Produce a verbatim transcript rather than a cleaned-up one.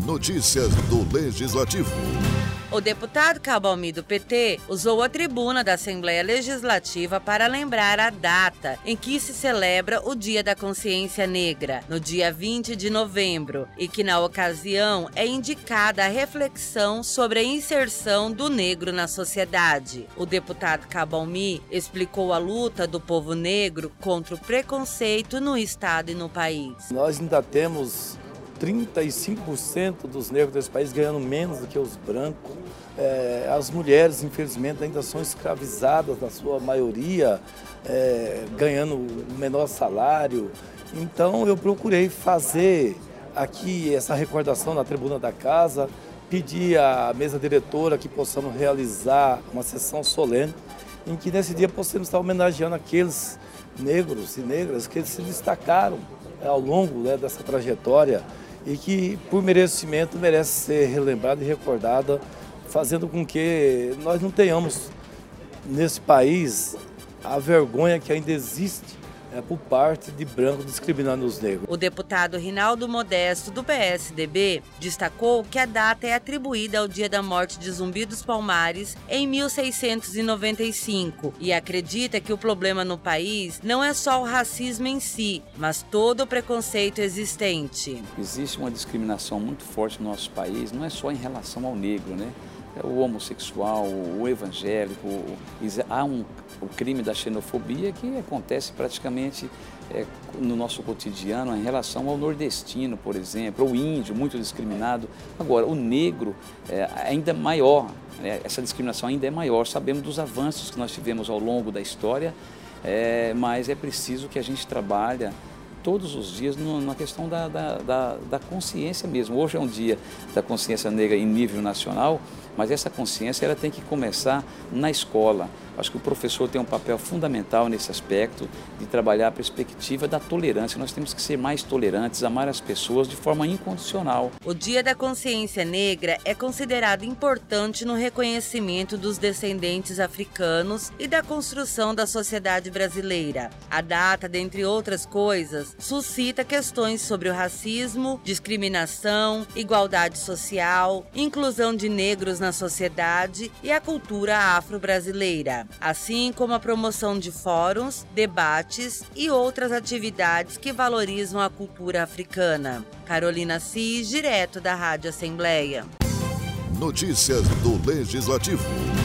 Notícias do Legislativo. O deputado Cabalmi do P T usou a tribuna da Assembleia Legislativa para lembrar a data em que se celebra o Dia da Consciência Negra, no dia vinte de novembro, e que na ocasião é indicada a reflexão sobre a inserção do negro na sociedade. O deputado Cabalmi explicou a luta do povo negro contra o preconceito no estado e no país. Nós ainda temos trinta e cinco por cento dos negros desse país ganhando menos do que os brancos. É, as mulheres, infelizmente, ainda são escravizadas, na sua maioria, é, ganhando o menor salário. Então, eu procurei fazer aqui essa recordação na tribuna da casa, pedir à mesa diretora que possamos realizar uma sessão solene, em que nesse dia possamos estar homenageando aqueles negros e negras que se destacaram ao longo, né, dessa trajetória e que, por merecimento, merece ser relembrada e recordada, fazendo com que nós não tenhamos nesse país a vergonha que ainda existe é, por parte de brancos discriminando os negros. O deputado Rinaldo Modesto, do P S D B, destacou que a data é atribuída ao dia da morte de Zumbi dos Palmares em mil seiscentos e noventa e cinco e acredita que o problema no país não é só o racismo em si, mas todo o preconceito existente. Existe uma discriminação muito forte no nosso país, não é só em relação ao negro, né? O homossexual, o evangélico, há um, o crime da xenofobia que acontece praticamente é, no nosso cotidiano em relação ao nordestino, por exemplo, o índio, muito discriminado. Agora, o negro é ainda maior, né? Essa discriminação ainda é maior. Sabemos dos avanços que nós tivemos ao longo da história, é, mas é preciso que a gente trabalhe todos os dias no, na questão da, da, da, da consciência mesmo. Hoje é um dia da consciência negra em nível nacional, mas essa consciência ela tem que começar na escola. Acho que o professor tem um papel fundamental nesse aspecto de trabalhar a perspectiva da tolerância. Nós temos que ser mais tolerantes, amar as pessoas de forma incondicional. O Dia da Consciência Negra é considerado importante no reconhecimento dos descendentes africanos e da construção da sociedade brasileira. A data, dentre outras coisas, suscita questões sobre o racismo, discriminação, igualdade social, inclusão de negros na sociedade e a cultura afro-brasileira, assim como a promoção de fóruns, debates e outras atividades que valorizam a cultura africana. Carolina Cis, direto da Rádio Assembleia. Notícias do Legislativo.